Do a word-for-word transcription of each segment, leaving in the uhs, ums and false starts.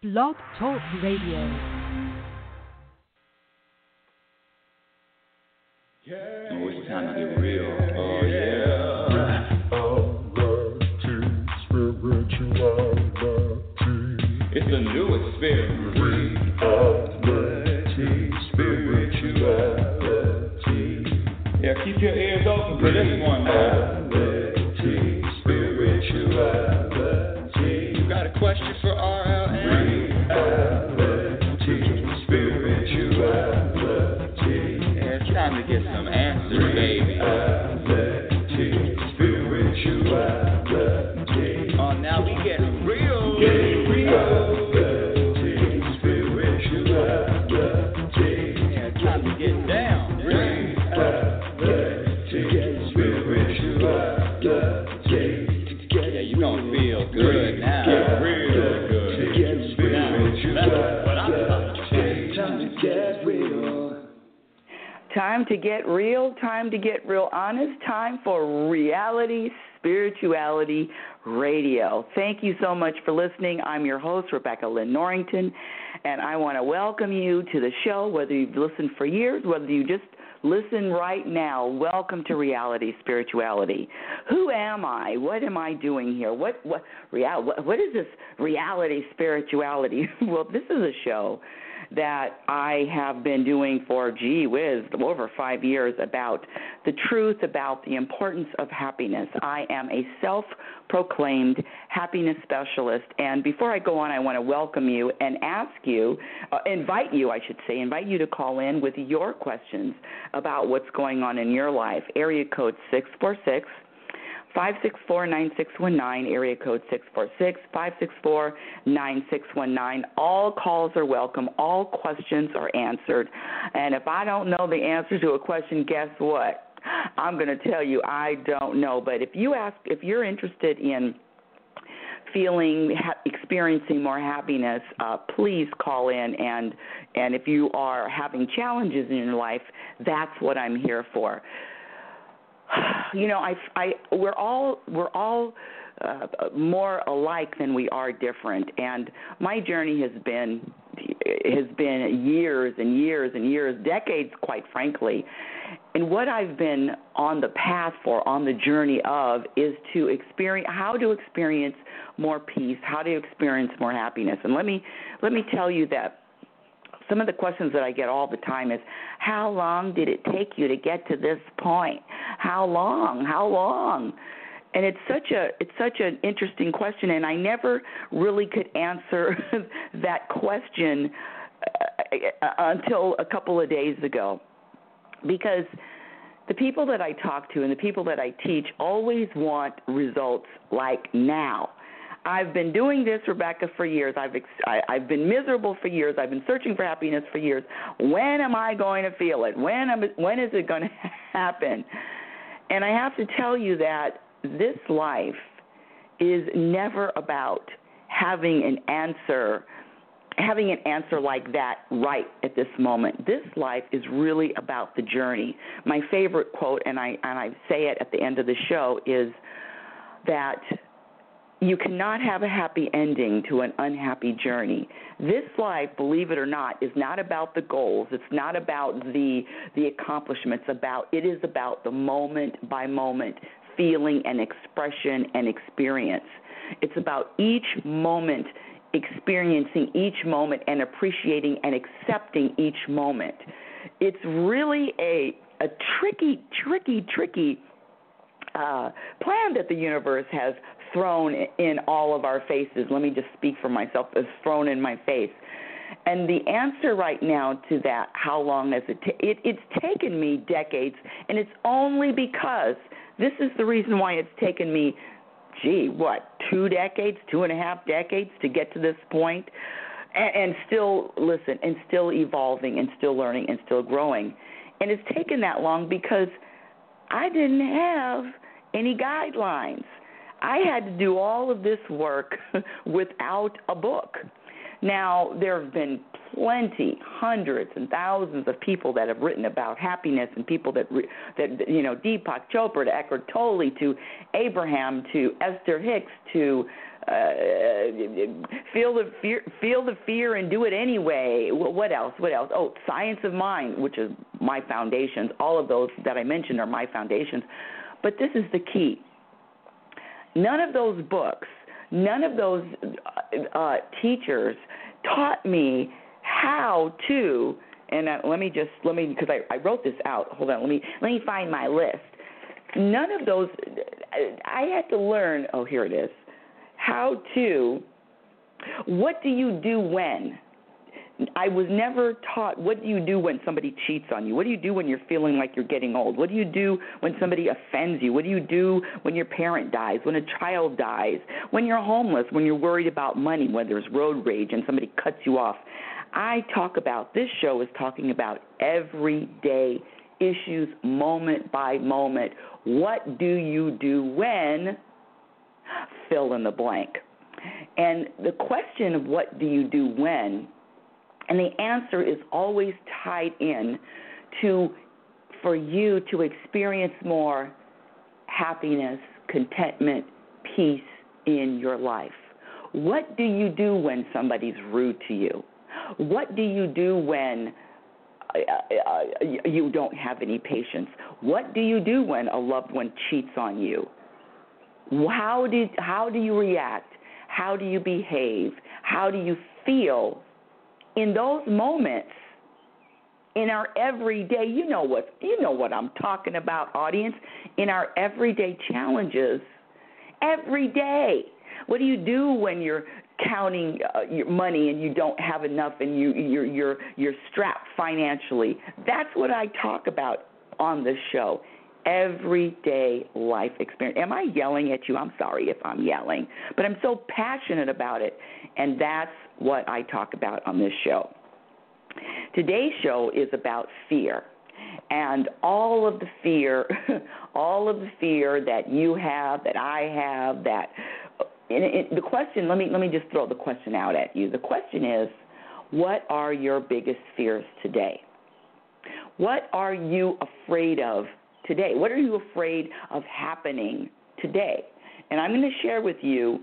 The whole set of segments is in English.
Blog Talk Radio. Oh, it's time to get real. Oh, yeah. Reality, spirituality. It's a new experience. Reality, spirituality. Yeah, keep your ears open for this one, man. Reality, spirituality. You got a question for R L N? Reality, spirituality. Yeah, it's time to get some answers, baby. Oh, now we getting real. Getting real. Yeah, it's time to get down. Yeah, you gonna feel good now. Real good. Now, that's what I'm talking about. Time to get real. Time to get real, time to get real honest, time for Reality Spirituality Radio. Thank you so much for listening. I'm your host, Rebecca Lynn Norrington, and I want to welcome you to the show, whether you've listened for years, whether you just listen right now. Welcome to Reality Spirituality. Who am I? What am I doing here? What what real, what, what is this Reality Spirituality? Well, this is a show that I have been doing for, gee whiz, over five years about the truth about the importance of happiness. I am a self-proclaimed happiness specialist, and before I go on, I want to welcome you and ask you, uh, invite you, I should say, invite you to call in with your questions about what's going on in your life. Area code six four six, five six four, nine six one nine, area code six four six, five six four, nine six one nine. All calls are welcome. All questions are answered. And if I don't know the answer to a question, guess what? I'm going to tell you I don't know. But if you ask, if you're interested in feeling, ha- experiencing more happiness, uh, please call in. And, and if you are having challenges in your life, that's what I'm here for. You know, I, I, we're all we're all uh, more alike than we are different, and my journey has been has been years and years and years, decades, quite frankly. And what I've been on the path for, on the journey of, is to experience how to experience more peace, how to experience more happiness. And let me let me tell you that some of the questions that I get all the time is, how long did it take you to get to this point? How long? How long? And it's such a it's such an interesting question, and I never really could answer that question uh, until a couple of days ago, because the people that I talk to and the people that I teach always want results like now. I've been doing this, Rebecca, for years. I've ex- I, I've been miserable for years. I've been searching for happiness for years. When am I going to feel it? When am, when is it going to happen? And I have to tell you that this life is never about having an answer, having an answer like that right at this moment. This life is really about the journey. My favorite quote, and I and I say it at the end of the show, is that you cannot have a happy ending to an unhappy journey. This life, believe it or not, is not about the goals. It's not about the the accomplishments. About it is about the moment by moment feeling and expression and experience. It's about each moment, experiencing each moment and appreciating and accepting each moment. It's really a a tricky, tricky, tricky uh, plan that the universe has thrown in all of our faces. Let me just speak for myself, is thrown in my face. And the answer right now to that, how long has it, ta- it it's taken me decades, and it's only because this is the reason why it's taken me, gee, what, two decades, two and a half decades to get to this point, and, and still, listen, and still evolving and still learning and still growing. And it's taken that long because I didn't have any guidelines. I had to do all of this work without a book. Now, there have been plenty, hundreds and thousands of people that have written about happiness, and people that, that you know, Deepak Chopra to Eckhart Tolle to Abraham to Esther Hicks to uh, feel the fear, feel the fear and do it anyway. What else? What else? Oh, Science of Mind, which is my foundations. All of those that I mentioned are my foundations. But this is the key. None of those books, none of those uh, teachers taught me how to. And uh, let me just let me because I, I wrote this out. Hold on. Let me let me find my list. None of those. I had to learn. Oh, here it is. How to. What do you do when? I was never taught what do you do when somebody cheats on you? What do you do when you're feeling like you're getting old? What do you do when somebody offends you? What do you do when your parent dies, when a child dies, when you're homeless, when you're worried about money, when there's road rage and somebody cuts you off? I talk about, this show is talking about everyday issues, moment by moment. What do you do when? Fill in the blank. And the question of what do you do when, and the answer is always tied in to, for you to experience more happiness, contentment, peace in your life. What do you do when somebody's rude to you? What do you do when uh, uh, you don't have any patience? What do you do when a loved one cheats on you? How do, how do you react? How do you behave? How do you feel in those moments in our everyday? You know what, you know what I'm talking about, audience. In our everyday challenges, every day. What do you do when you're counting uh, your money and you don't have enough and you, you're, you're, you're strapped financially? That's what I talk about on this show. Everyday life experience. Am I yelling at you? I'm sorry if I'm yelling, but I'm so passionate about it, and that's what I talk about on this show. Today's show is about fear, and all of the fear, all of the fear that you have, that I have, that and it, the question, let me let me just throw the question out at you. The question is, what are your biggest fears today? What are you afraid of today? What are you afraid of happening today? And I'm going to share with you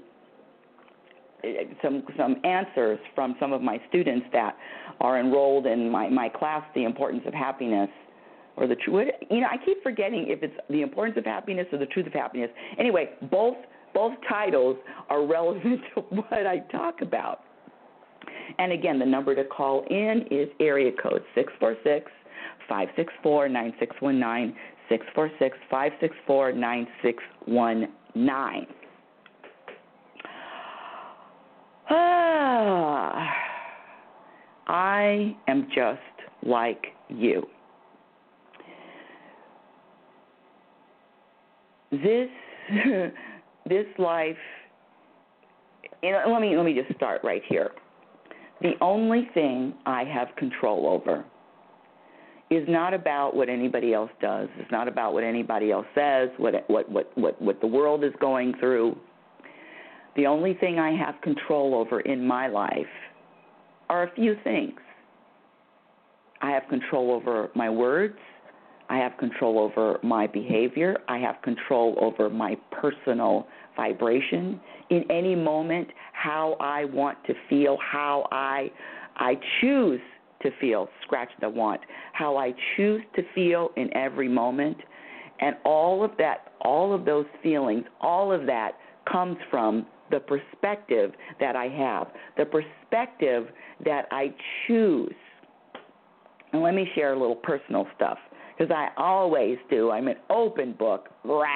some some answers from some of my students that are enrolled in my, my class, The Importance of Happiness, or the truth. You know, I keep forgetting if it's The Importance of Happiness or The Truth of Happiness. Anyway, both both titles are relevant to what I talk about. And again, the number to call in is area code six four six, five six four, nine six one nine, six four six, five six four, nine six one nine. Ah, I am just like you. This this life, you know, let me let me just start right here. The only thing I have control over is not about what anybody else does. It's not about what anybody else says, what what what what, what the world is going through. The only thing I have control over in my life are a few things. I have control over my words. I have control over my behavior. I have control over my personal vibration. In any moment, how I want to feel, how I I choose to feel, scratch the want, how I choose to feel in every moment. And all of that, all of those feelings, all of that comes from the perspective that I have, the perspective that I choose. And let me share a little personal stuff, because I always do. I'm an open book. Rah.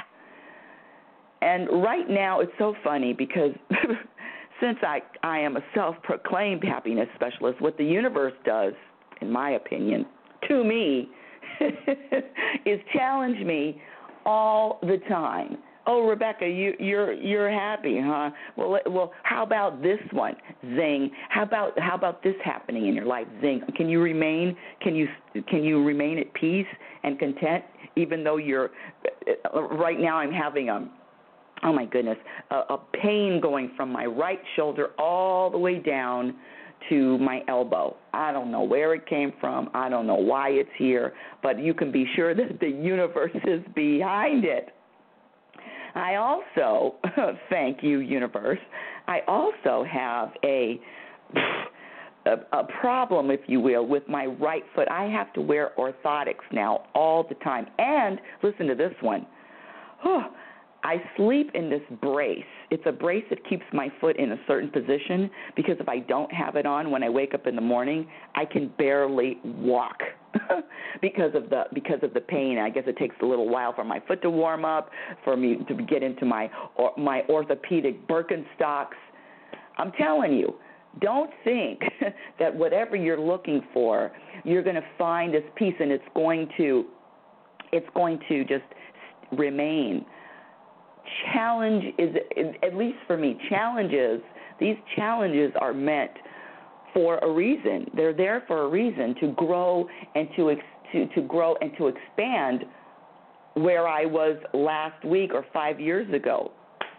And right now it's so funny because since I, I am a self-proclaimed happiness specialist, what the universe does, in my opinion, to me, is challenge me all the time. Oh, Rebecca, you, you're you're happy, huh? Well, well, how about this one? Zing. How about how about this happening in your life? Zing. Can you remain? Can you can you remain at peace and content, even though you're? Right now, I'm having a, oh my goodness, a, a pain going from my right shoulder all the way down to my elbow. I don't know where it came from. I don't know why it's here, but you can be sure that the universe is behind it. I also, thank you, universe, I also have a, a a problem, if you will, with my right foot. I have to wear orthotics now all the time. And listen to this one. Oh, I sleep in this brace. It's a brace that keeps my foot in a certain position because if I don't have it on when I wake up in the morning, I can barely walk because of the because of the pain. I guess it takes a little while for my foot to warm up, for me to get into my or, my orthopedic Birkenstocks. I'm telling you, don't think that whatever you're looking for, you're going to find this peace and it's going to it's going to just remain. Challenge is, at least for me, challenges, these challenges are meant for a reason. They're there for a reason, to grow and to, to, to grow and to expand where I was last week or five years ago.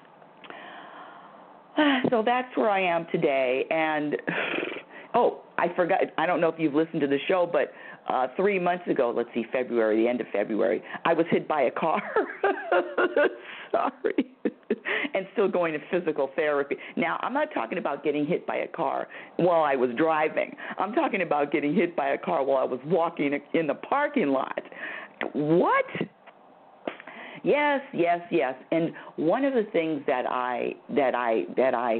So that's where I am today. And, oh, I forgot, I don't know if you've listened to the show, but uh, three months ago, let's see, February, the end of February, I was hit by a car. Sorry. And still going to physical therapy. Now, I'm not talking about getting hit by a car while I was driving. I'm talking about getting hit by a car while I was walking in the parking lot. What? Yes, yes, yes. And one of the things that I that I that I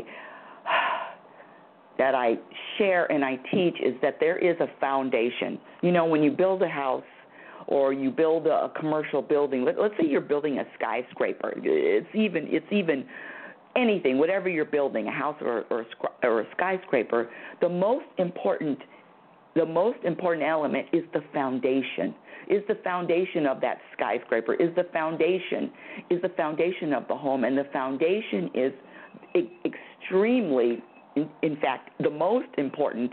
that I share and I teach is that there is a foundation. You know, when you build a house or you build a, a commercial building, let, let's say you're building a skyscraper. It's even it's even anything, whatever you're building, a house or or, or a skyscraper. The most important the most important element is the foundation. Is the foundation of that skyscraper. Is the foundation is the foundation of the home, and the foundation is e- extremely. In, in fact, the most important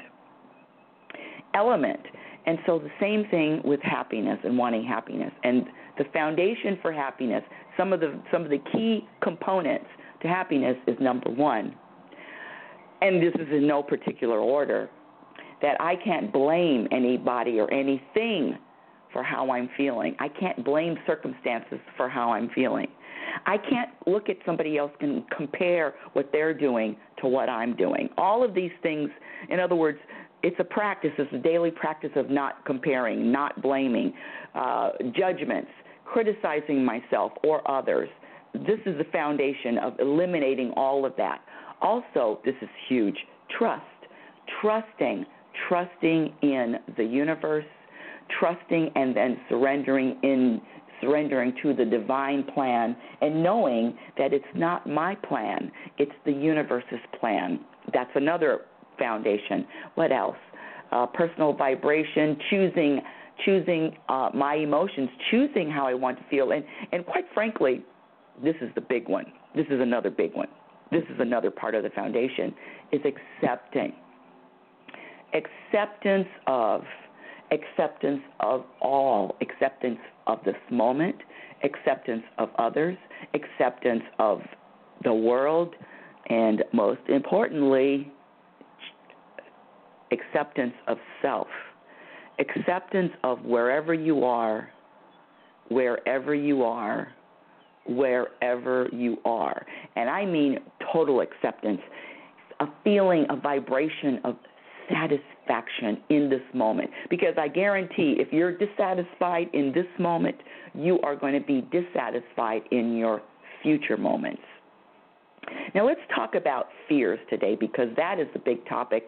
element. And so the same thing with happiness and wanting happiness. And the foundation for happiness, some of the some of the key components to happiness is number one, and this is in no particular order, that I can't blame anybody or anything for how I'm feeling. I can't blame circumstances for how I'm feeling. I can't look at somebody else and compare what they're doing to what I'm doing. All of these things, in other words, it's a practice. It's a daily practice of not comparing, not blaming, uh, judgments, criticizing myself or others. This is the foundation of eliminating all of that. Also, this is huge, trust. Trusting, trusting in the universe, trusting and then surrendering in surrendering to the divine plan and knowing that it's not my plan, it's the universe's plan. That's another foundation. What else? Uh, personal vibration, choosing choosing uh, my emotions, choosing how I want to feel. And, and quite frankly, this is the big one. This is another big one. This is another part of the foundation, is accepting. Acceptance of acceptance of all, acceptance of this moment, acceptance of others, acceptance of the world, and most importantly, acceptance of self, acceptance of wherever you are, wherever you are, wherever you are. And I mean total acceptance, a feeling, a vibration of satisfaction in this moment. Because I guarantee if you're dissatisfied in this moment, you are going to be dissatisfied in your future moments. Now let's talk about fears today, because that is the big topic.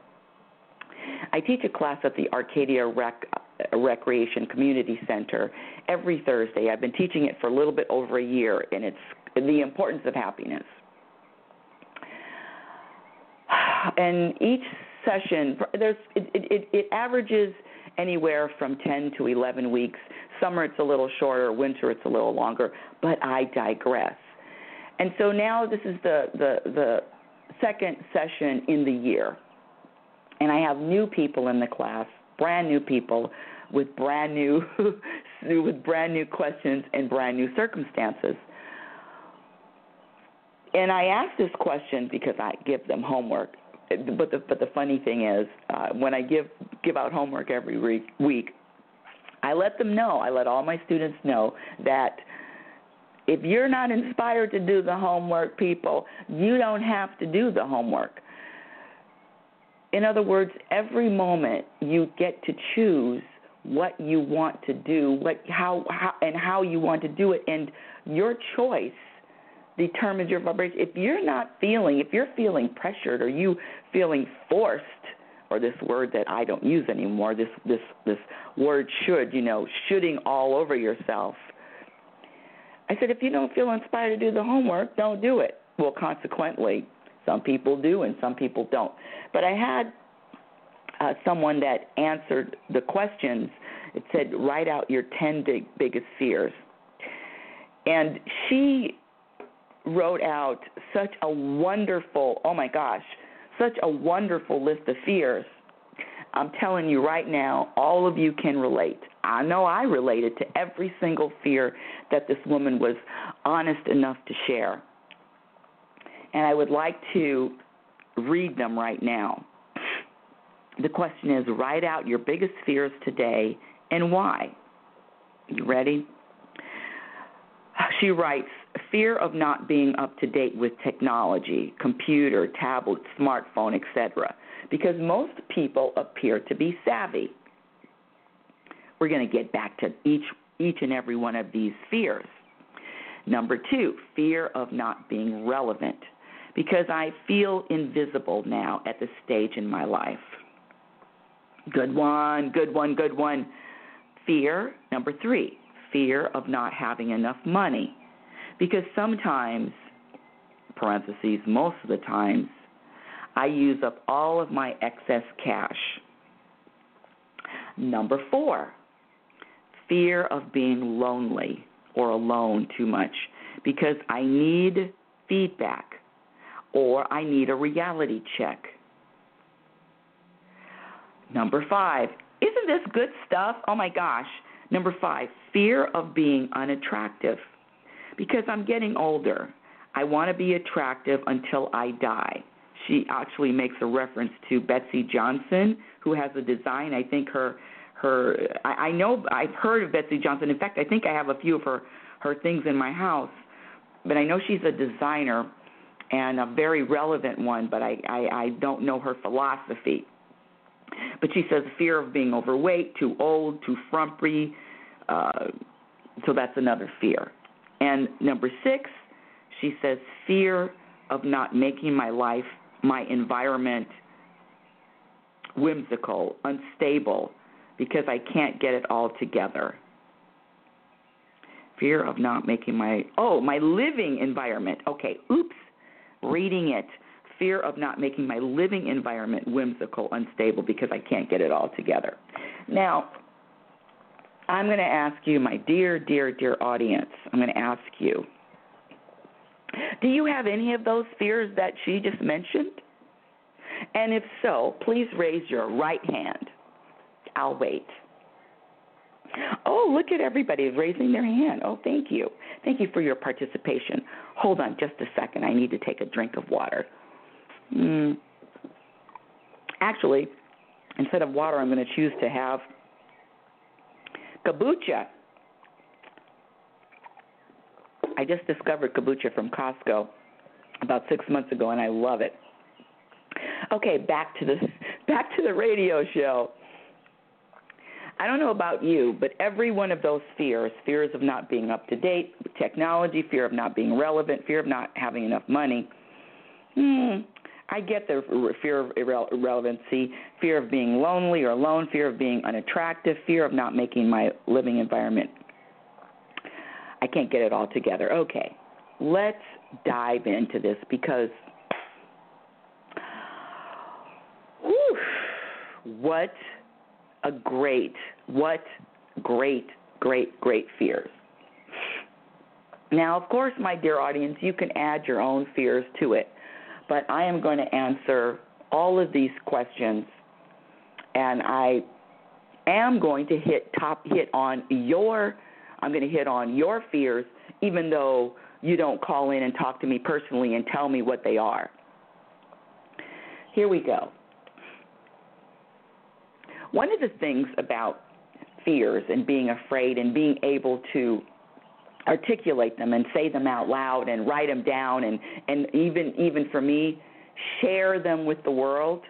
I teach a class at the Arcadia Rec- Recreation Community Center every Thursday. I've been teaching it for a little bit over a year, and it's the importance of happiness. And each session, there's it, it, it averages anywhere from ten to eleven weeks. Summer it's a little shorter, winter it's a little longer, but I digress. And so now this is the, the, the second session in the year. And I have new people in the class, brand new people with brand new with brand new questions and brand new circumstances. And I ask this question because I give them homework. But the but the funny thing is, uh, when I give give out homework every week, week, I let them know, I let all my students know that If you're not inspired to do the homework, people, you don't have to do the homework. In other words, every moment you get to choose what you want to do, what, how, how, and how you want to do it, and your choice determines your vibration. If you're not feeling, if you're feeling pressured, or you feeling forced, or this word that I don't use anymore, this this this word should, you know, shoulding all over yourself. I said, if you don't feel inspired to do the homework, don't do it. Well, consequently, some people do and some people don't. But I had uh, someone that answered the questions. It said, write out your ten big, biggest fears. And she wrote out such a wonderful, oh my gosh, such a wonderful list of fears. I'm telling you right now, all of you can relate. I know I related to every single fear that this woman was honest enough to share. And I would like to read them right now. The question is, write out your biggest fears today and why. You ready? She writes, fear of not being up to date with technology, computer, tablet, smartphone, et cetera, because most people appear to be savvy. We're going to get back to each each and every one of these fears. Number two, fear of not being relevant, because I feel invisible now at this stage in my life. Good one, good one, good one. Fear, number three, fear of not having enough money, because sometimes, parentheses, most of the times, I use up all of my excess cash. Number four, fear of being lonely or alone too much, because I need feedback or I need a reality check. Number five, isn't this good stuff? Oh my gosh. Number five, fear of being unattractive, because I'm getting older. I want to be attractive until I die. She actually makes a reference to Betsey Johnson, who has a design. I think her, her. I, I know I've heard of Betsey Johnson. In fact, I think I have a few of her, her things in my house. But I know she's a designer and a very relevant one, but I, I, I don't know her philosophy. But she says fear of being overweight, too old, too frumpy. Uh, so that's another fear. And number six, she says fear of not making my life, my environment whimsical, unstable, because I can't get it all together. Fear of not making my, oh, my living environment. Okay, oops, reading it. Fear of not making my living environment whimsical, unstable, because I can't get it all together. Now, I'm going to ask you, my dear, dear, dear audience, I'm going to ask you, do you have any of those fears that she just mentioned? And if so, please raise your right hand. I'll wait. Oh, look at everybody raising their hand. Oh, thank you. Thank you for your participation. Hold on just a second. I need to take a drink of water. Mm. Actually, instead of water, I'm going to choose to have kombucha. I just discovered kombucha from Costco about six months ago, and I love it. Okay, back to the back to the radio show. I don't know about you, but every one of those fears, fears of not being up to date with technology, fear of not being relevant, fear of not having enough money, hmm, I get the fear of irre- irrelevancy, fear of being lonely or alone, fear of being unattractive, fear of not making my living environment. I can't get it all together. Okay, let's dive into this because whew, what a great, what great, great, great fears. Now, of course, my dear audience, you can add your own fears to it, but I am going to answer all of these questions, and I am going to hit top hit on your I'm going to hit on your fears, even though you don't call in and talk to me personally and tell me what they are. Here we go. One of the things about fears and being afraid and being able to articulate them and say them out loud and write them down, and, and even even for me, share them with the world.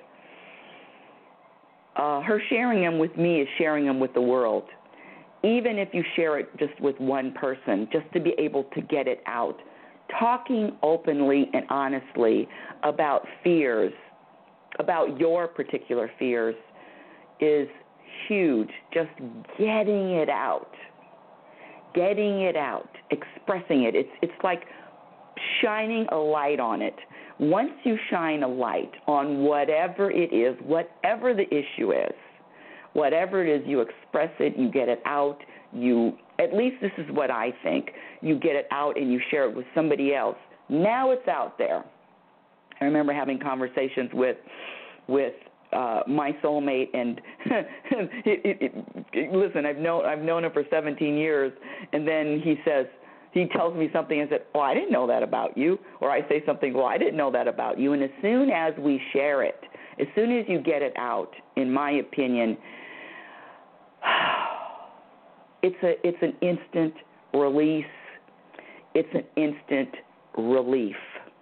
Uh, her sharing them with me is sharing them with the world. Even if you share it just with one person, just to be able to get it out. Talking openly and honestly about fears, about your particular fears, is huge. Just getting it out. Getting it out, expressing it. It's it's like shining a light on it. Once you shine a light on whatever it is, whatever the issue is, whatever it is, you express it, you get it out, you, at least this is what I think, you get it out and you share it with somebody else. Now it's out there. I remember having conversations with with Uh, my soulmate, and it, it, it, listen, I've known I've known him for seventeen years, and then he says, he tells me something and said, "Oh, I didn't know that about you," or I say something, "Well, I didn't know that about you," and as soon as we share it, as soon as you get it out, in my opinion, it's a it's an instant release, it's an instant relief.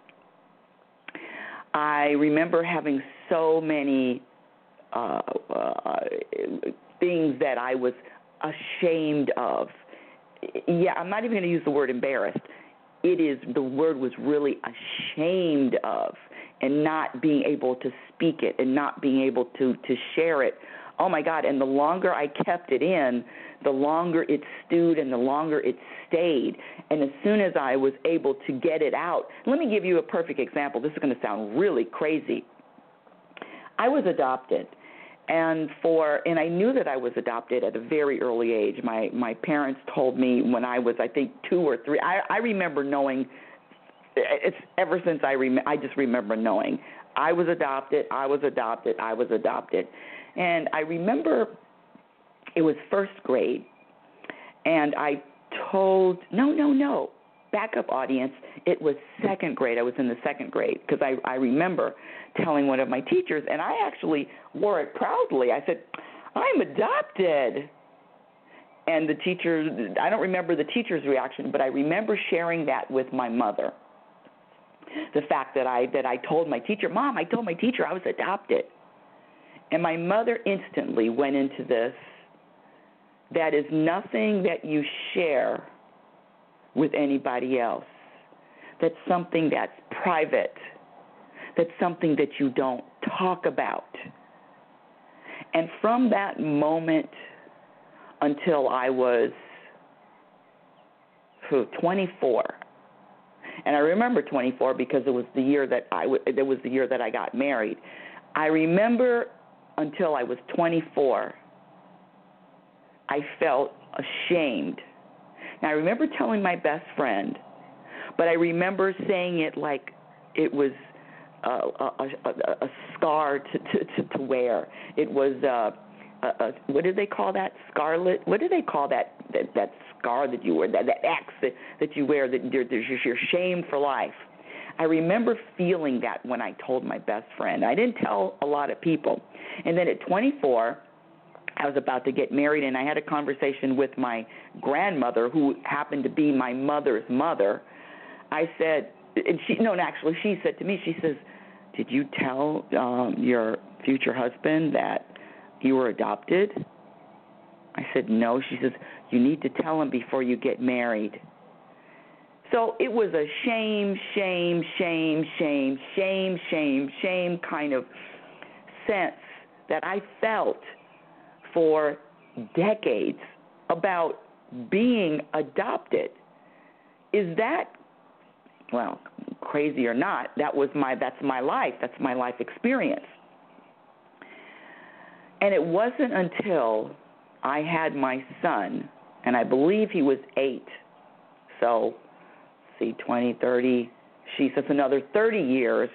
I remember having so many uh, uh, things that I was ashamed of. Yeah, I'm not even going to use the word embarrassed. It is, the word was really ashamed of, and not being able to speak it and not being able to, to share it. Oh, my God, and the longer I kept it in, the longer it stewed and the longer it stayed. And as soon as I was able to get it out, let me give you a perfect example. This is going to sound really crazy. I was adopted, and for and I knew that I was adopted at a very early age. My my parents told me when I was, I think, two or three. I, I remember knowing. It's ever since I rem- I just remember knowing I was adopted. I was adopted. I was adopted, and I remember it was first grade, and I told no no no. Backup audience, it was second grade. I was in the second grade because I, I remember telling one of my teachers, and I actually wore it proudly. I said, "I'm adopted." And the teacher, I don't remember the teacher's reaction, but I remember sharing that with my mother. The fact that I that I told my teacher, "Mom, I told my teacher I was adopted." And my mother instantly went into this. That is nothing that you share with anybody else. That's something that's private. That's something that you don't talk about. And from that moment until I was twenty-four, and I remember twenty-four because it was the year that I w- it was the year that I got married. I remember until I was twenty-four, I felt ashamed. Now, I remember telling my best friend, but I remember saying it like it was a, a, a, a scar to, to, to wear. It was, uh, a, a, what did they call that? Scarlet? What do they call that that, that scar that you wear, that, that X that, that you wear, that you're, you're shamed for life? I remember feeling that when I told my best friend. I didn't tell a lot of people. And then at twenty-four, I was about to get married, and I had a conversation with my grandmother, who happened to be my mother's mother. I said, and she, no, actually, she said to me, she says, "Did you tell um, your future husband that you were adopted?" I said, "No." She says, "You need to tell him before you get married." So it was a shame, shame, shame, shame, shame, shame, shame kind of sense that I felt for decades about being adopted. Is that, well, crazy or not, that was my, that's my life. That's my life experience. And it wasn't until I had my son, and I believe he was eight, so, see, twenty, thirty, she says another thirty years,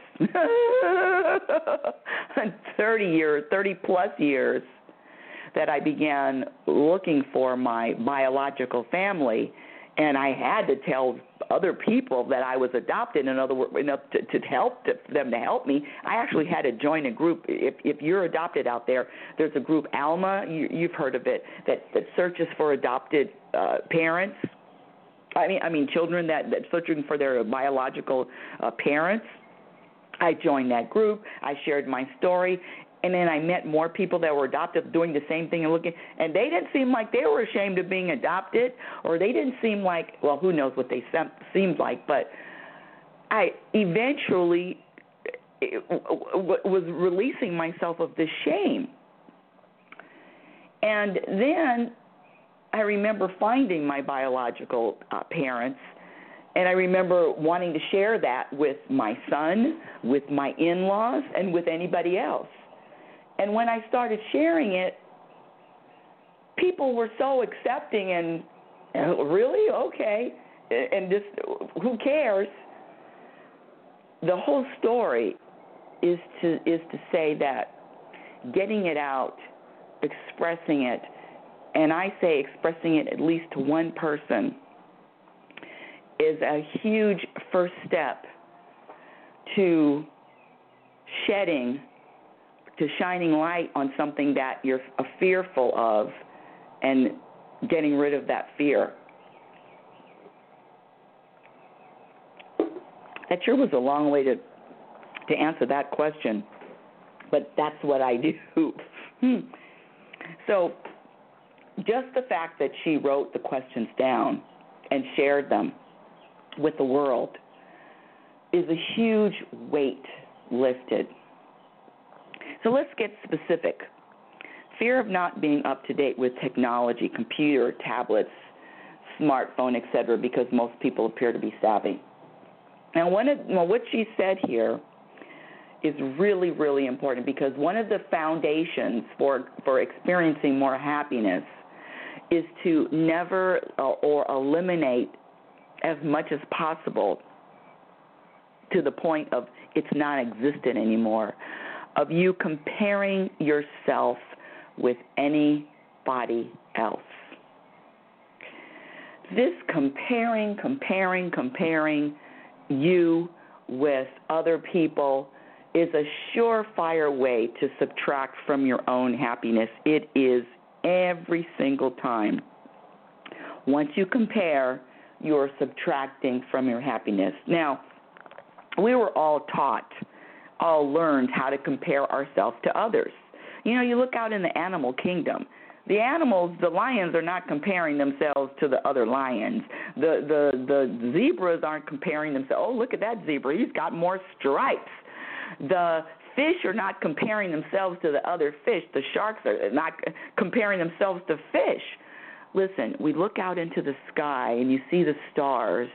thirty years, thirty plus years, that I began looking for my biological family, and I had to tell other people that I was adopted. In other words, enough to, to help to, them to help me. I actually had to join a group. If if you're adopted out there, there's a group, ALMA. You, you've heard of it, that that searches for adopted uh, parents. I mean, I mean, children that, that searching for their biological uh, parents. I joined that group. I shared my story, and then I met more people that were adopted doing the same thing and looking, and they didn't seem like they were ashamed of being adopted, or they didn't seem like, well, who knows what they seemed like, but I eventually was releasing myself of this shame. And then I remember finding my biological uh, parents. And I remember wanting to share that with my son, with my in-laws, and with anybody else. And when I started sharing it, people were so accepting and, oh, really? Okay. And just, who cares? The whole story is to is to say that getting it out, expressing it, and I say expressing it at least to one person, is a huge first step to shedding, to shining light on something that you're fearful of and getting rid of that fear. That sure was a long way to to answer that question, but that's what I do. hmm. So just the fact that she wrote the questions down and shared them with the world is a huge weight lifted. So let's get specific. Fear of not being up to date with technology, computer, tablets, smartphone, et cetera, because most people appear to be savvy. Now, one of, well, what she said here is really, really important, because one of the foundations for, for experiencing more happiness is to never uh, or eliminate as much as possible, to the point of it's non-existent anymore, of you comparing yourself with anybody else. This comparing, comparing, comparing you with other people is a surefire way to subtract from your own happiness. It is every single time. Once you compare, you're subtracting from your happiness. Now, we were all taught, all learned how to compare ourselves to others. You know, you look out in the animal kingdom. The animals, the lions are not comparing themselves to the other lions. The the the zebras aren't comparing themselves. Oh, look at that zebra. He's got more stripes. The fish are not comparing themselves to the other fish. The sharks are not comparing themselves to fish. Listen, we look out into the sky and you see the stars.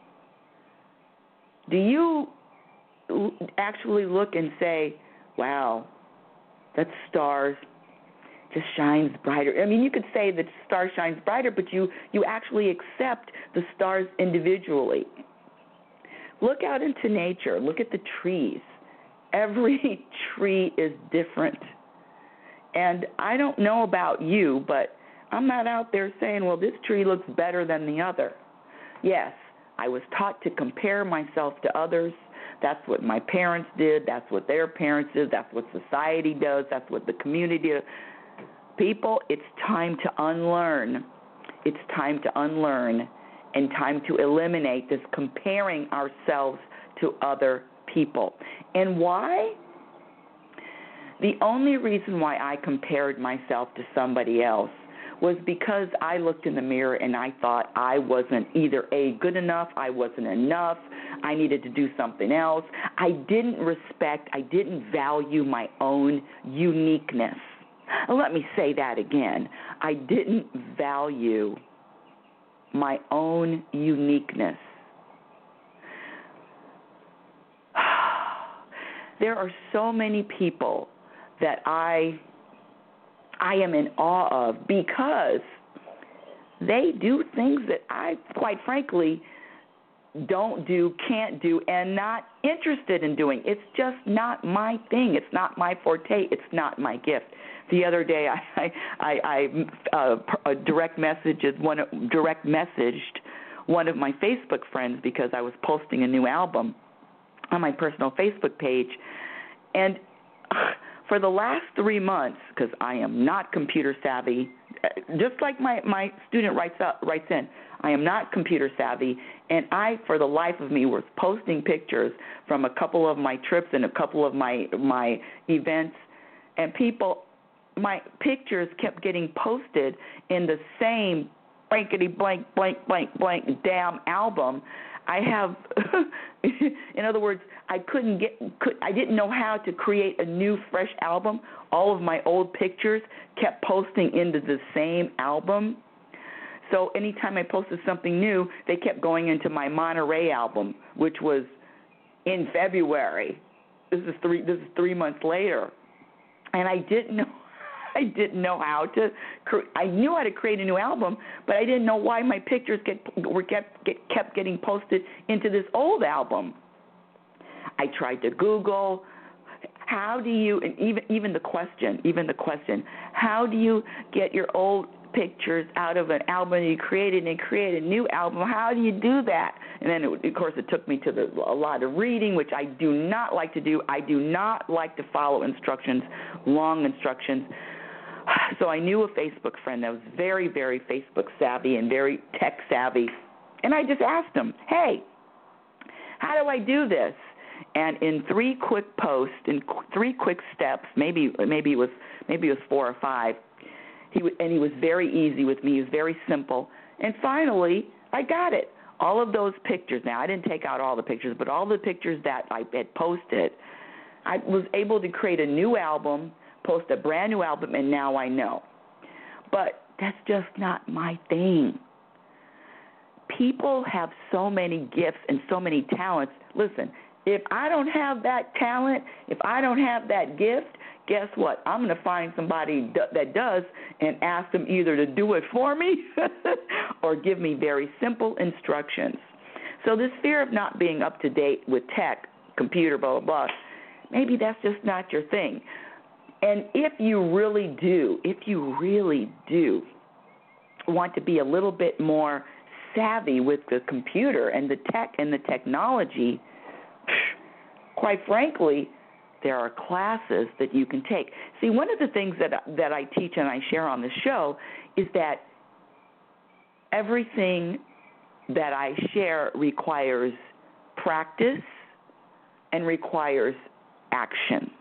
Do you actually look and say, wow, that stars just shines brighter? I mean, you could say that star shines brighter, but you, you actually accept the stars individually. Look out into nature. Look at the trees. Every tree is different. And I don't know about you, but I'm not out there saying, well, this tree looks better than the other. Yes, I was taught to compare myself to others. That's what my parents did. That's what their parents did. That's what society does. That's what the community does. People, it's time to unlearn. It's time to unlearn and time to eliminate this comparing ourselves to other people. And why? The only reason why I compared myself to somebody else was because I looked in the mirror and I thought I wasn't either A, good enough, I wasn't enough, I needed to do something else. I didn't respect, I didn't value my own uniqueness. Let me say that again. I didn't value my own uniqueness. There are so many people that I I am in awe of because they do things that I, quite frankly, don't do, can't do, and not interested in doing. It's just not my thing. It's not my forte. It's not my gift. The other day, I I, I uh, a direct message one direct messaged one of my Facebook friends because I was posting a new album on my personal Facebook page, and for the last three months, because I am not computer savvy, just like my, my student writes up, writes in, I am not computer savvy, and I, for the life of me, was posting pictures from a couple of my trips and a couple of my my events, and people, my pictures kept getting posted in the same blankety blank blank blank blank damn album. I have, in other words, I couldn't get, could, I didn't know how to create a new, fresh album. All of my old pictures kept posting into the same album. So anytime I posted something new, they kept going into my Monterey album, which was in February. This is three. This is three months later, and I didn't know. I didn't know how to. I knew how to create a new album, but I didn't know why my pictures get were kept get, kept getting posted into this old album. I tried to Google, how do you, and even even the question, even the question, how do you get your old pictures out of an album you created and create a new album? How do you do that? And then, it, of course, it took me to the, a lot of reading, which I do not like to do. I do not like to follow instructions, long instructions. So I knew a Facebook friend that was very, very Facebook savvy and very tech savvy, and I just asked him, hey, how do I do this? And in three quick posts, in three quick steps, maybe maybe it was maybe it was four or five, he w- and he was very easy with me. He was very simple. And finally, I got it. All of those pictures. Now, I didn't take out all the pictures, but all the pictures that I had posted, I was able to create a new album, post a brand new album, and now I know. But that's just not my thing. People have so many gifts and so many talents. Listen, if I don't have that talent, if I don't have that gift, guess what? I'm going to find somebody that does and ask them either to do it for me or give me very simple instructions. So this fear of not being up to date with tech, computer, blah, blah, blah, maybe that's just not your thing. And if you really do, if you really do want to be a little bit more savvy with the computer and the tech and the technology, quite frankly, there are classes that you can take. See, one of the things that that I teach and I share on the show is that everything that I share requires practice and requires action.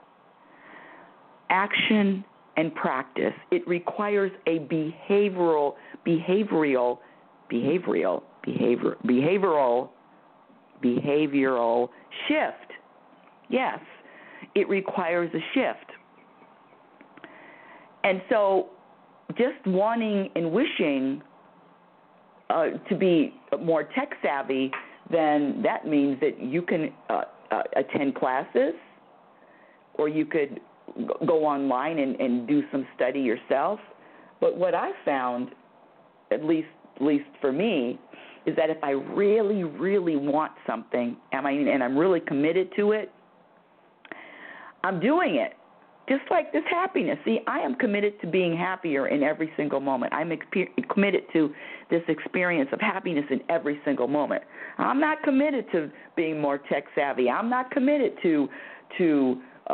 Action and practice. It requires a behavioral, behavioral, behavioral, behavior, behavioral, behavioral shift. Yes, it requires a shift. And so just wanting and wishing uh, to be more tech savvy, then that means that you can uh, uh, attend classes, or you could go online and, and do some study yourself. But what I found, at least at least for me, is that if I really, really want something, and, I, and I'm really committed to it, I'm doing it. Just like this happiness. See, I am committed to being happier in every single moment. I'm exper- committed to this experience of happiness in every single moment. I'm not committed to being more tech savvy. I'm not committed to to uh,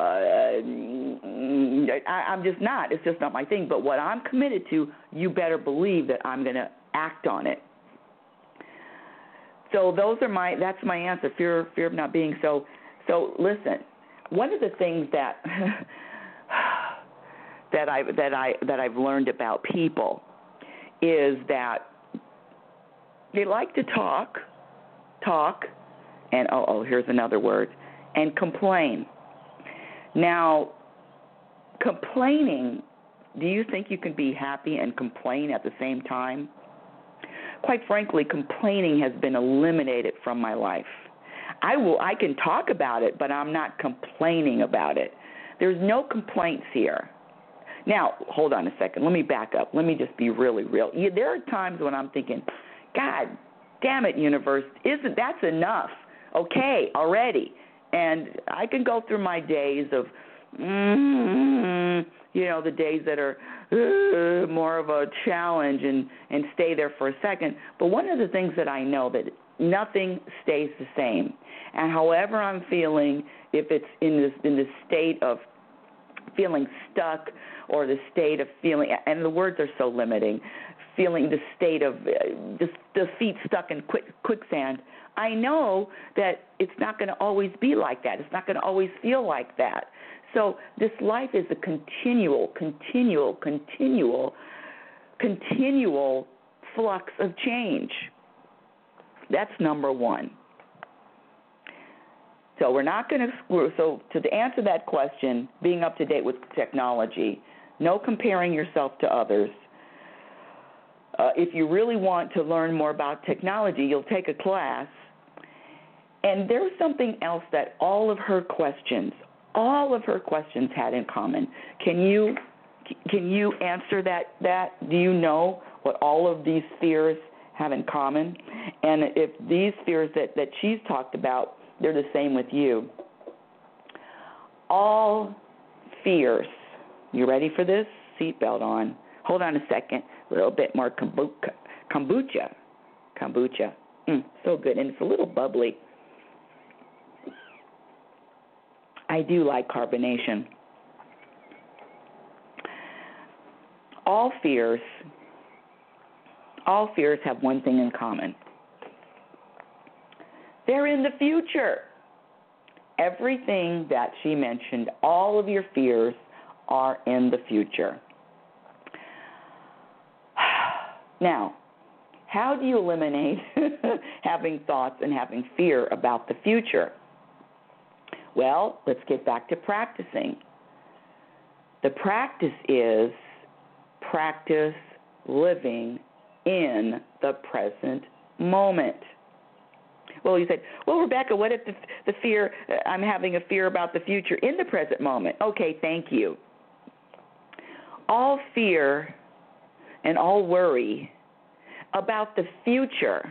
I, I'm just not. It's just not my thing. But what I'm committed to, you better believe that I'm going to act on it. So those are my. That's my answer. Fear, fear of not being so. So listen. One of the things that that I that I that I've learned about people is that they like to talk, talk, and oh, oh here's another word, and complain. Now, complaining, do you think you can be happy and complain at the same time? Quite frankly, complaining has been eliminated from my life. I will. I can talk about it, but I'm not complaining about it. There's no complaints here. Now, hold on a second. Let me back up. Let me just be really real. Yeah, there are times when I'm thinking, God damn it, universe, isn't that's enough? Okay, already. And I can go through my days of, mm-hmm, you know, the days that are uh, more of a challenge and, and stay there for a second. But one of the things that I know that nothing stays the same. And however I'm feeling, if it's in this in the state of feeling stuck or the state of feeling, and the words are so limiting, feeling the state of uh, just the feet stuck in quick, quicksand. I know that it's not going to always be like that. It's not going to always feel like that. So this life is a continual, continual, continual, continual flux of change. That's number one. So we're not going to, so to answer that question, being up to date with technology, no comparing yourself to others. Uh, if you really want to learn more about technology, you'll take a class. And there's something else that all of her questions, all of her questions had in common. Can you can you answer that? That do you know what all of these fears have in common? And if these fears that, that she's talked about, they're the same with you. All fears. You ready for this? Seatbelt on. Hold on a second. A little bit more kombucha. Kombucha. Kombucha. Mm, so good. And it's a little bubbly. I do like carbonation. All fears, all fears have one thing in common. They're in the future. Everything that she mentioned, all of your fears are in the future. Now, how do you eliminate having thoughts and having fear about the future? Well, let's get back to practicing. The practice is practice living in the present moment. Well, you said, well, Rebecca, what if the, the fear, I'm having a fear about the future in the present moment? Okay, thank you. All fear and all worry about the future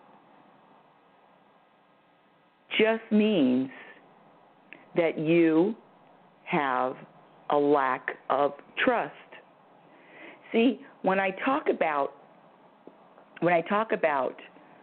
just means that you have a lack of trust. See, when I talk about when I talk about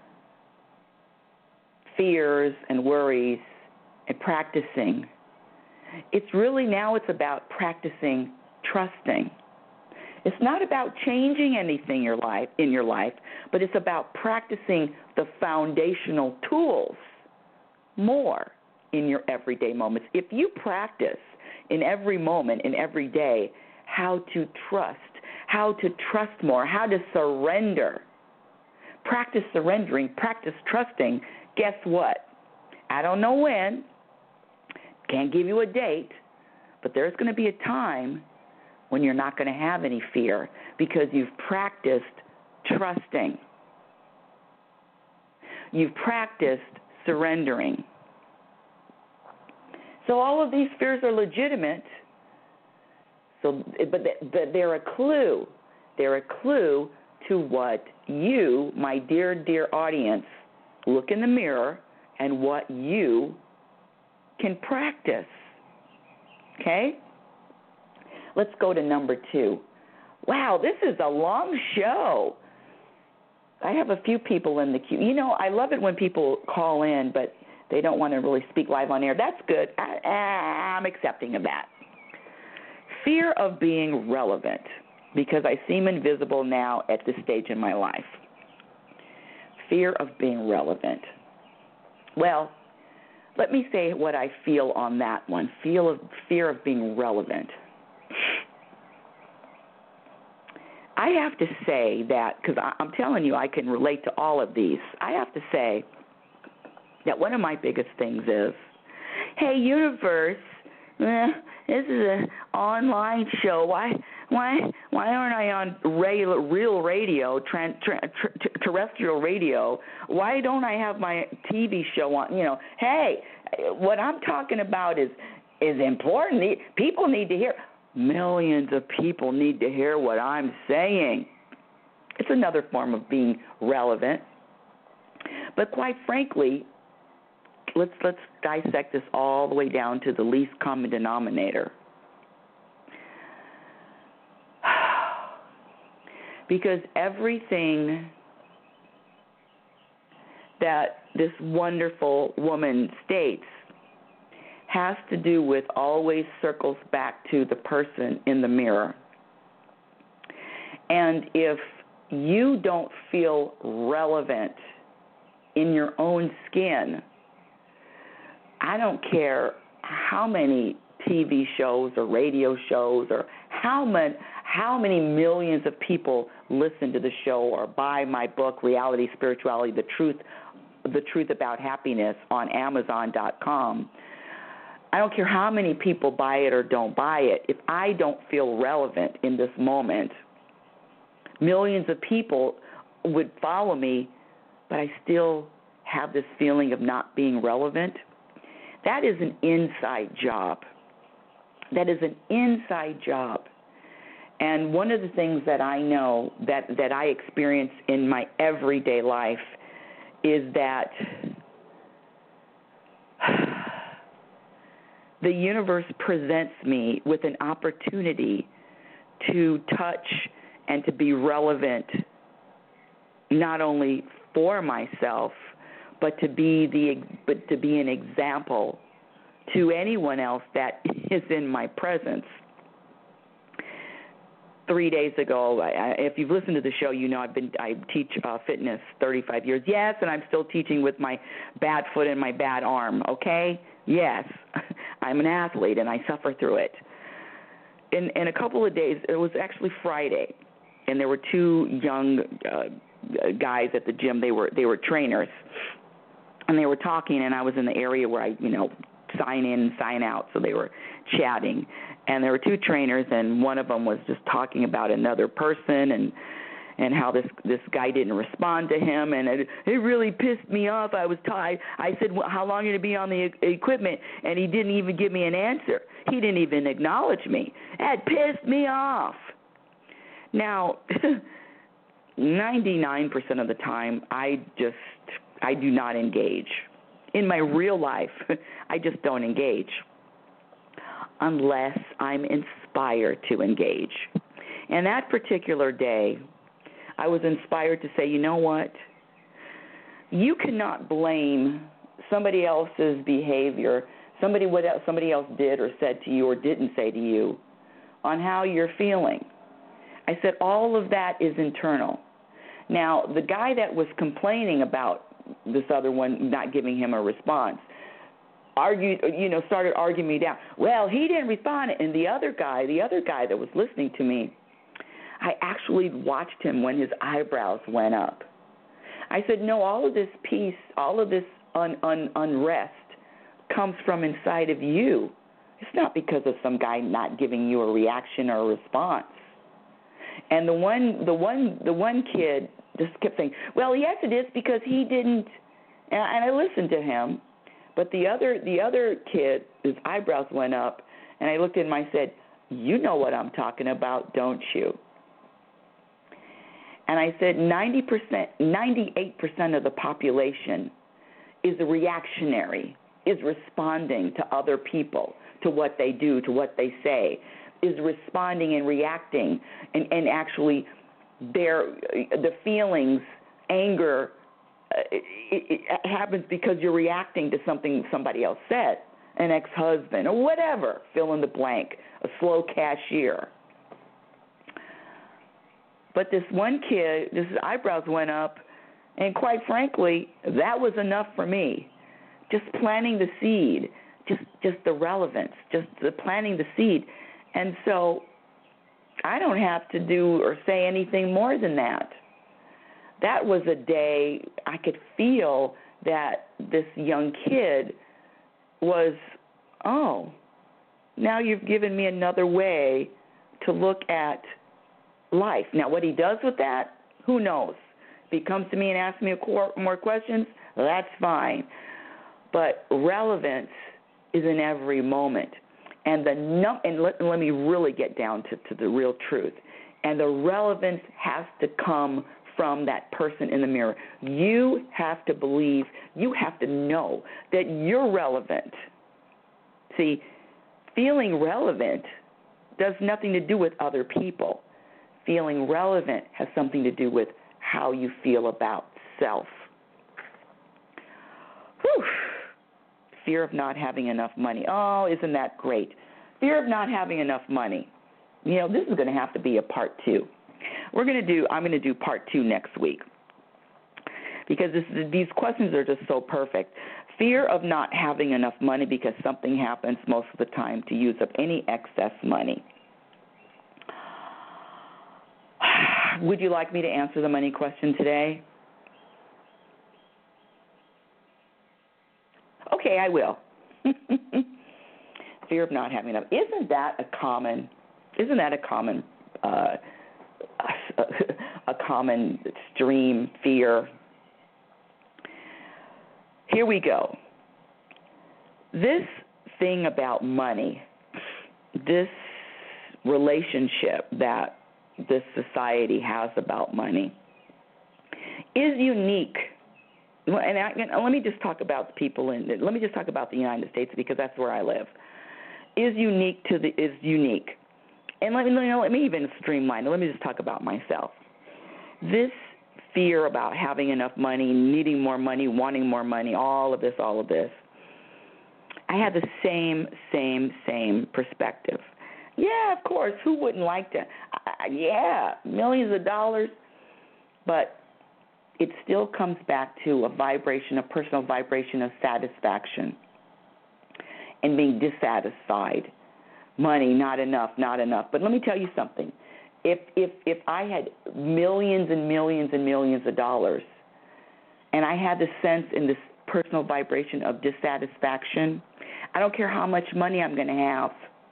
fears and worries and practicing, it's really now it's about practicing trusting. It's not about changing anything in your life in your life, but it's about practicing the foundational tools more in your everyday moments. If you practice in every moment, in every day, how to trust, how to trust more, how to surrender, practice surrendering, practice trusting, guess what? I don't know when, can't give you a date, but there's going to be a time when you're not going to have any fear because you've practiced trusting. You've practiced surrendering. So all of these fears are legitimate, so, but they're a clue. They're a clue to what you, my dear, dear audience, look in the mirror and what you can practice. Okay? Let's go to number two. Wow, this is a long show. I have a few people in the queue. You know, I love it when people call in, but they don't want to really speak live on air. That's good. I, I'm accepting of that. Fear of being relevant, because I seem invisible now at this stage in my life. Fear of being relevant. Well, let me say what I feel on that one. Feel of fear of being relevant. I have to say that, because I'm telling you I can relate to all of these, I have to say that one of my biggest things is, hey, universe, eh, this is an online show. Why, why, why aren't I on real, real radio, tra- tra- tra- terrestrial radio? Why don't I have my T V show on? You know, hey, what I'm talking about is is important. People need to hear. Millions of people need to hear what I'm saying. It's another form of being relevant. But quite frankly, let's let's dissect this all the way down to the least common denominator. Because everything that this wonderful woman states has to do with, always circles back to the person in the mirror. And if you don't feel relevant in your own skin, I don't care how many T V shows or radio shows or how many, how many millions of people listen to the show or buy my book, Reality, Spirituality, The Truth, The Truth About Happiness on Amazon dot com. I don't care how many people buy it or don't buy it. If I don't feel relevant in this moment, millions of people would follow me, but I still have this feeling of not being relevant. That is an inside job. That is an inside job. And one of the things that I know that, that I experience in my everyday life is that the universe presents me with an opportunity to touch and to be relevant not only for myself, but to be the but to be an example to anyone else that is in my presence. Three days ago, I, if you've listened to the show, you know I've been I teach uh, fitness thirty-five years. Yes, and I'm still teaching with my bad foot and my bad arm. Okay, yes, I'm an athlete and I suffer through it. In in a couple of days, it was actually Friday, and there were two young uh, guys at the gym. They were they were trainers, and they were talking, and I was in the area where I you know sign in and sign out, so they were chatting. And there were two trainers, and one of them was just talking about another person and and how this this guy didn't respond to him, and it, it really pissed me off. I was tired. I said, well, how long are you going to be on the e- equipment? And he didn't even give me an answer. He didn't even acknowledge me. That pissed me off. Now, ninety-nine percent of the time, I just, I do not engage. In my real life, I just don't engage unless I'm inspired to engage. And that particular day, I was inspired to say, you know what? You cannot blame somebody else's behavior, somebody what else, somebody else did or said to you or didn't say to you, on how you're feeling. I said all of that is internal. Now, the guy that was complaining about this other one not giving him a response, argued, you know, started arguing me down. Well, he didn't respond. And the other guy, the other guy that was listening to me, I actually watched him when his eyebrows went up. I said, no, all of this peace, all of this un, un, unrest comes from inside of you. It's not because of some guy not giving you a reaction or a response. And the one, the one, the one kid just kept saying, well, yes, it is because he didn't. And I listened to him. But the other the other kid, his eyebrows went up, and I looked at him and I said, you know what I'm talking about, don't you? And I said ninety percent, ninety-eight percent of the population is reactionary, is responding to other people, to what they do, to what they say, is responding and reacting, and, and actually their the feelings, anger, It, it, it happens because you're reacting to something somebody else said, an ex-husband or whatever, fill in the blank, a slow cashier. But this one kid, his eyebrows went up, and quite frankly, that was enough for me. Just planting the seed, just just the relevance, just the planting the seed. And so I don't have to do or say anything more than that. That was a day I could feel that this young kid was, oh, now you've given me another way to look at life. Now, what he does with that, who knows? If he comes to me and asks me more questions, that's fine. But relevance is in every moment. And the num- and let, let me really get down to, to the real truth. And the relevance has to come from that person in the mirror. You have to believe, you have to know that you're relevant. See, feeling relevant does nothing to do with other people. Feeling relevant has something to do with how you feel about self. Whew. Fear of not having enough money. Oh, isn't that great? Fear of not having enough money. You know, this is going to have to be a part two. we're going to do, I'm going to do part two next week because this, these questions are just so perfect. Fear of not having enough money because something happens most of the time to use up any excess money. Would you like me to answer the money question today? Okay, I will. Fear of not having enough. Isn't that a common, isn't that a common, uh, a, a common extreme fear? Here we go. This thing about money, this relationship that this society has about money is unique. And, I, and let me just talk about the people in. Let me just talk about the United States because that's where I live. Is unique to the is unique, and let me you know, let me even streamline it. Let me just talk about myself. This fear about having enough money, needing more money, wanting more money, all of this, all of this. I had the same, same, same perspective. Yeah, of course. Who wouldn't like to? Uh, yeah, millions of dollars. But it still comes back to a vibration, a personal vibration of satisfaction and being dissatisfied. Money, not enough, not enough. But let me tell you something. If if if I had millions and millions and millions of dollars and I had the sense in this personal vibration of dissatisfaction, I don't care how much money I'm going to have.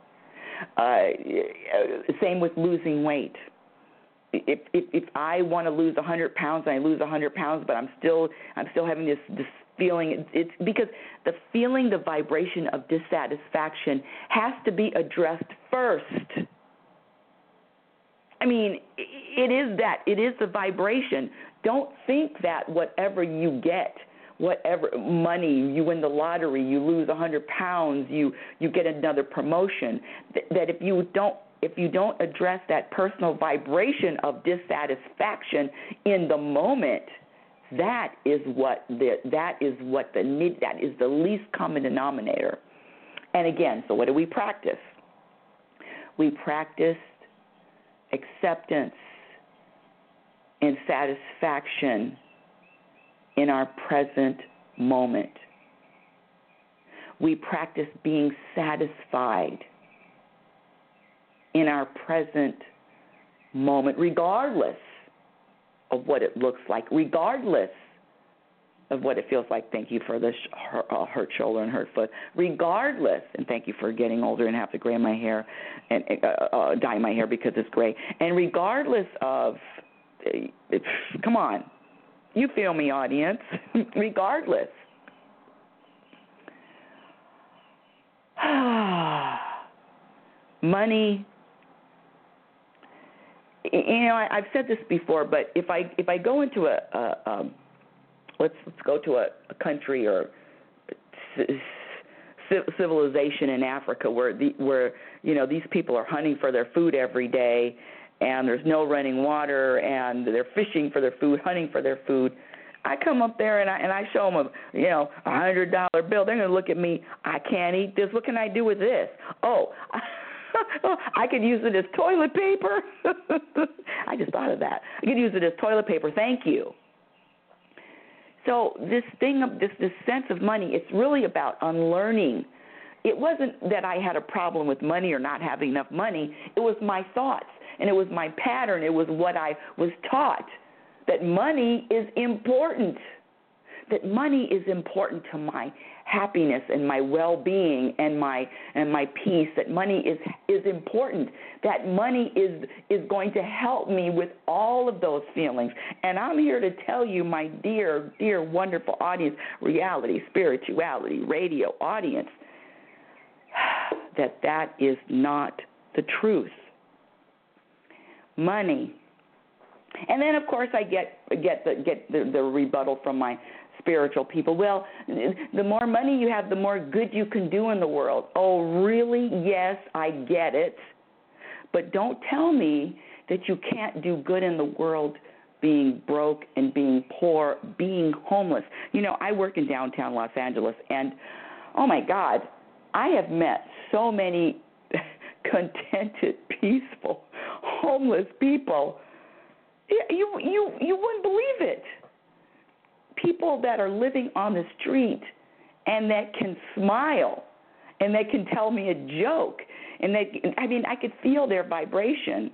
Uh, same with losing weight. If, if if I want to lose one hundred pounds and I lose one hundred pounds, but I'm still I'm still having this this feeling, it's, it's because the feeling, the vibration of dissatisfaction has to be addressed first. I mean, it is that. It is the vibration. Don't think that whatever you get, whatever money, you win the lottery, you lose one hundred pounds, you, you get another promotion, that, that if you don't if you don't address that personal vibration of dissatisfaction in the moment, that is what the that is what the need that is the least common denominator. And again, so what do we practice? We practice acceptance and satisfaction in our present moment. We practice being satisfied in our present moment, regardless of what it looks like, regardless of what it feels like. Thank you for the sh- uh, hurt shoulder and hurt foot. Regardless, and thank you for getting older and have to gray my hair and uh, uh, dye my hair because it's gray. And regardless of, uh, come on, you feel me, audience. Regardless. Money. You know, I, I've said this before, but if I if I go into a, a um, let's let's go to a, a country or c- civilization in Africa where the where you know these people are hunting for their food every day, and there's no running water, and they're fishing for their food, hunting for their food. I come up there and I and I show them a you know a hundred dollar bill. They're gonna look at me. I can't eat this. What can I do with this? Oh. I could use it as toilet paper. I just thought of that. I could use it as toilet paper. Thank you. So this thing of this this sense of money, it's really about unlearning. It wasn't that I had a problem with money or not having enough money. It was my thoughts, and it was my pattern. It was what I was taught, that money is important, that money is important to my happiness and my well-being and my and my peace, that money is is important, that money is is going to help me with all of those feelings. And I'm here to tell you, my dear, dear, wonderful audience, reality, spirituality, radio audience, that that is not the truth. Money. And then, of course, I get get the get the, the rebuttal from my spiritual people. Well, the more money you have, the more good you can do in the world. Oh, really? Yes, I get it. But don't tell me that you can't do good in the world being broke and being poor, being homeless. You know, I work in downtown Los Angeles, and, oh, my God, I have met so many contented, peaceful, homeless people You you you wouldn't believe it. People that are living on the street and that can smile and that can tell me a joke, and they, I mean, I could feel their vibration.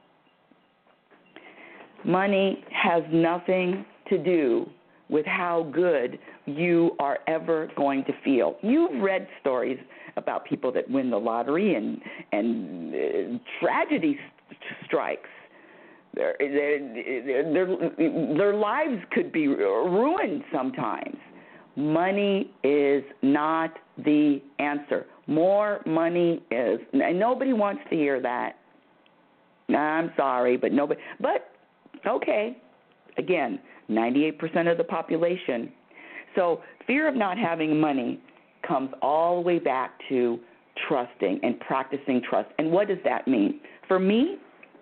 Money has nothing to do with how good you are ever going to feel. You've read stories about people that win the lottery and and uh, tragedy strikes. Their, their, their, their lives could be ruined sometimes. Money is not the answer. More money is. And nobody wants to hear that. I'm sorry, but nobody. But, okay, again, ninety-eight percent of the population. So fear of not having money comes all the way back to trusting and practicing trust. And what does that mean? For me,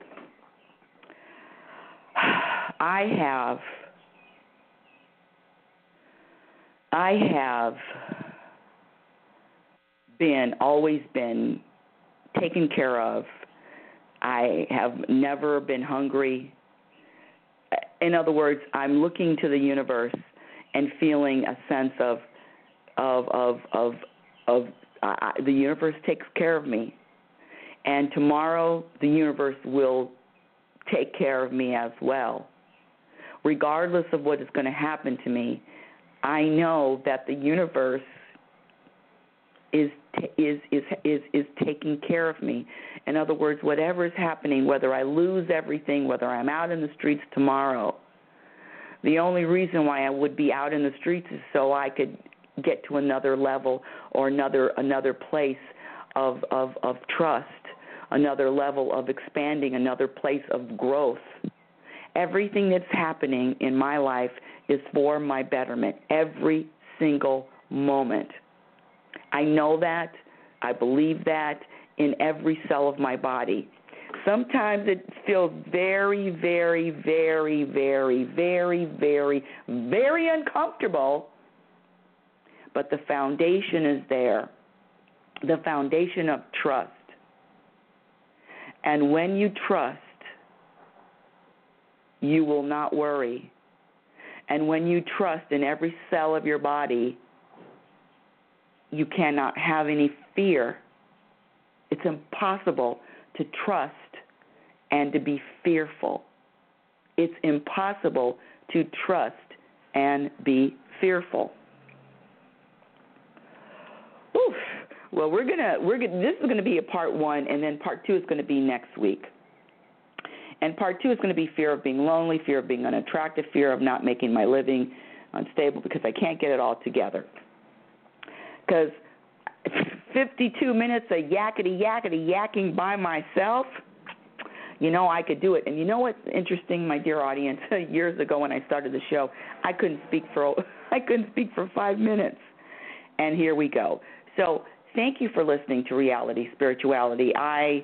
I have I have been, always been taken care of. I have never been hungry. In other words, I'm looking to the universe and feeling a sense of of of of of uh, the universe takes care of me, and tomorrow the universe will take care of me as well. Regardless of what is going to happen to me, I know that the universe is is is is is taking care of me. In other words, whatever is happening, whether I lose everything, whether I'm out in the streets tomorrow, the only reason why I would be out in the streets is so I could get to another level or another another place of of, of trust, another level of expanding, another place of growth. Everything that's happening in my life is for my betterment, every single moment. I know that. I believe that in every cell of my body. Sometimes it feels very, very, very, very, very, very, very uncomfortable, but the foundation is there, the foundation of trust. And when you trust, you will not worry. And when you trust in every cell of your body, you cannot have any fear. It's impossible to trust and to be fearful. It's impossible to trust and be fearful. Oof. Well, we're gonna we're gonna, this is gonna be a part one, and then part two is gonna be next week. And part two is going to be fear of being lonely, fear of being unattractive, fear of not making my living unstable because I can't get it all together. Because fifty-two minutes of yakety yakety yakking by myself, you know, I could do it. And you know what's interesting, my dear audience? Years ago when I started the show, I couldn't speak for I couldn't speak for five minutes. And here we go. So thank you for listening to Reality Spirituality. I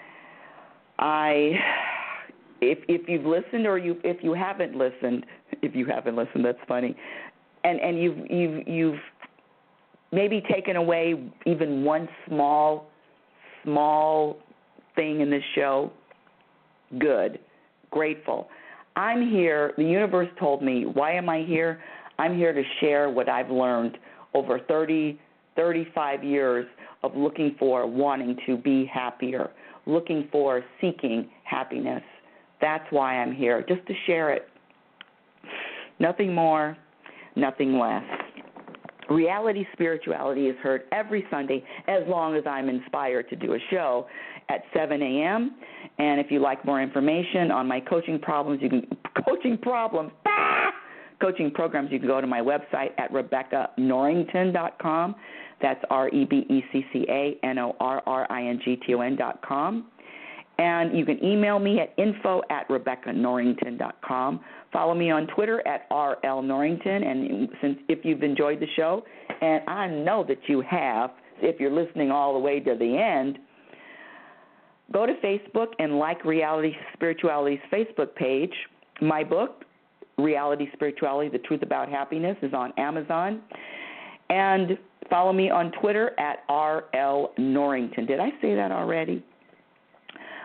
I If if you've listened or you if you haven't listened, if you haven't listened, that's funny, and and you've you've you've maybe taken away even one small small thing in this show, good, grateful. I'm here. The universe told me, why am I here? I'm here to share what I've learned over thirty, thirty-five years of looking for, wanting to be happier, looking for, seeking happiness. That's why I'm here, just to share it. Nothing more, nothing less. Reality Spirituality is heard every Sunday as long as I'm inspired to do a show at seven a.m. And if you like more information on my coaching problems, you can coaching problems, ah! coaching programs, you can go to my website at Rebecca Norrington dot com. That's R E B E C C A N O R R I N G T O N dot com. And you can email me at info at Rebecca Norrington dot com. Follow me on Twitter at R L Norrington. And since if you've enjoyed the show, and I know that you have, if you're listening all the way to the end, go to Facebook and like Reality Spirituality's Facebook page. My book, Reality Spirituality, The Truth About Happiness, is on Amazon. And follow me on Twitter at R L Norrington. Did I say that already?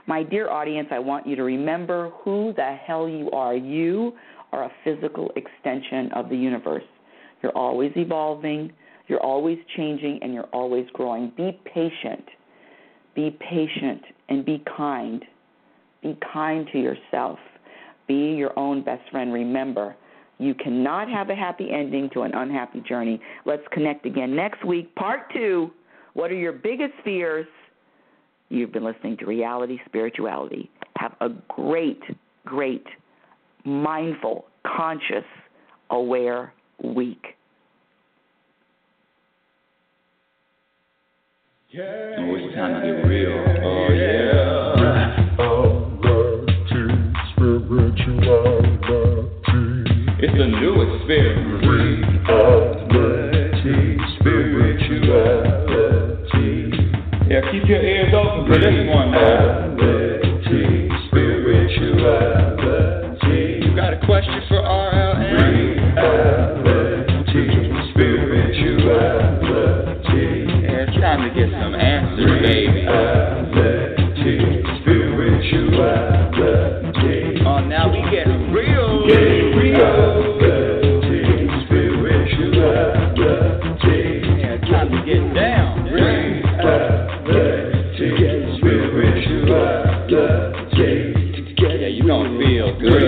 My dear audience, I want you to remember who the hell you are. You are a physical extension of the universe. You're always evolving, you're always changing, and you're always growing. Be patient. Be patient and be kind. Be kind to yourself. Be your own best friend. Remember, you cannot have a happy ending to an unhappy journey. Let's connect again next week. Part two, what are your biggest fears? You've been listening to Reality Spirituality. Have a great, great, mindful, conscious, aware week. Yeah. Oh, it's time to get real. Oh, yeah. It's a new experience. Reality, spirituality. Yeah, keep your ears open for this one, man. Reality, spirituality. You got a question for R L N? Reality, spirituality. Yeah, it's time to get some answers, baby. Reality, spirituality. Oh, now we get real. Get real. Reality, spirituality. Yeah, it's time to get down. Reality, spirituality. Yeah, you gonna feel good.